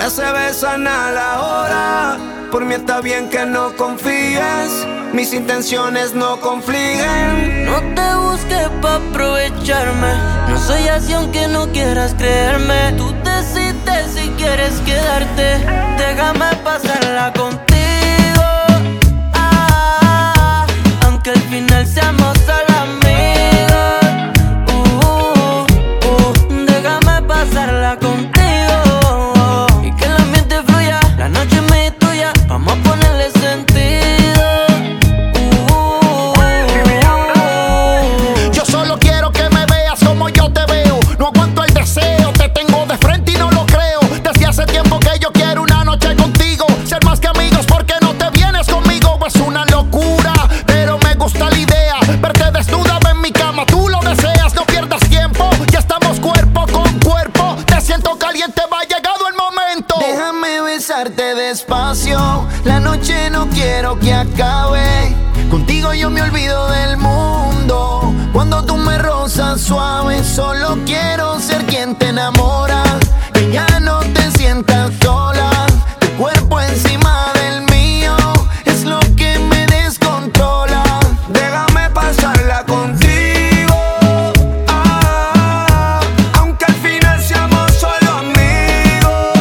ya se besan a la hora. Por mí está bien que no confíes, mis intenciones no confliguen. No te busques pa' aprovecharme, no soy así aunque no quieras creerme. Tú decides si quieres quedarte, déjame pasarla contigo. Aunque al final seamos solo amigos. Déjame pasarla contigo y que el ambiente fluya, la noche es mía y tuya, vamos a ponerle sentido. Yo solo quiero que me veas como yo te veo. No aguanto el deseo, te tengo de frente y no lo creo. Desde hace tiempo que yo quiero una noche contigo, ser más que amigos, porque no te vienes conmigo. Es una locura, pero me gusta la idea. Verte desnuda en mi cama, tú lo deseas. No pierdas tiempo, ya estamos cuerpo con cuerpo. Te siento caliente, va llegado el momento. Déjame besarte despacio, la noche no quiero que acabe. Contigo yo me olvido del mundo, cuando tú me rozas suave. Solo quiero ser quien te enamora, que ya no te sientas sola. Tu cuerpo encima del mío es lo que me descontrola. Déjame pasarla contigo, aunque al final seamos solo amigos.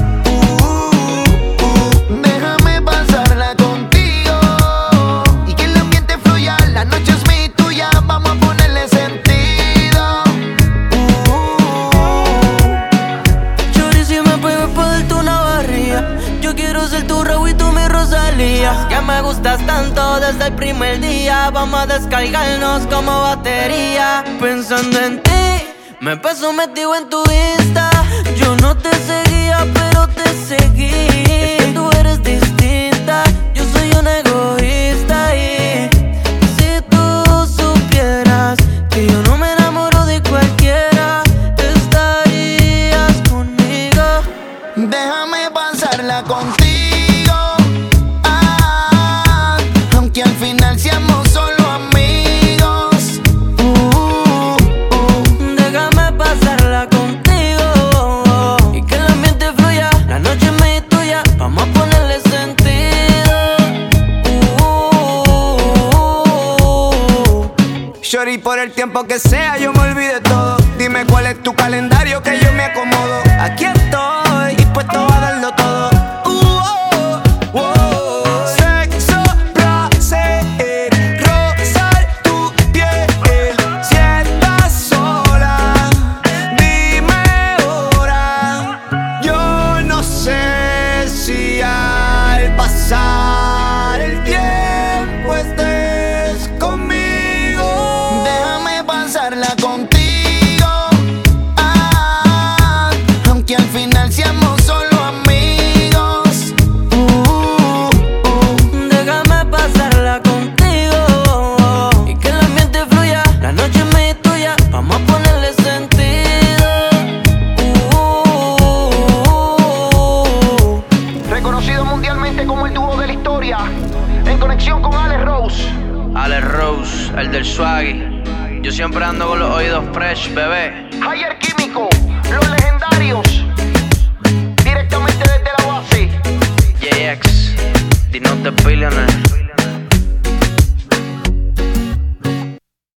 Déjame pasarla contigo y que el ambiente fluya, la noche es mía y tuya, vamos a ponerle sentido. Chori, si me puedes ponerte una barriga, yo quiero ser tu Raúl y tú mi Rosalía. Que me gustas tanto desde el primer día, vamos a descargarnos como batería. Pensando en ti, me paso metido en tu Insta. Yo no te seguía, pero te seguí. Es que tú eres distinta, yo soy un egoísta. Y si tú supieras que yo no me enamoro de cualquiera, estarías conmigo. Déjame pasarla contigo, aunque al final seamos solo amigos. Déjame pasarla contigo y que el ambiente fluya, la noche es mía y tuya, vamos a ponerle sentido. Shorty, por el tiempo que sea yo me olvidé todo. Dime cuál es tu calendario que yo me acomodo. Aquí estoy dispuesto a darlo todo. Sexo, placer, rozar tu piel. Si estás sola, dime ahora. Yo no sé si al pasar el tiempo estés conmigo. Déjame pasarla contigo, aunque al final seamos solo amigos. Déjame pasarla contigo y que el ambiente fluya, la noche es mía y tuya, vamos a ponerle sentido. Reconocido mundialmente como el dúo de la historia, en conexión con Alex Rose. Alex Rose, el del swaggy. Yo siempre ando con los oídos fresh, bebé. Higher Químico, los legendarios, directamente desde la base. JX, the not the billionaire.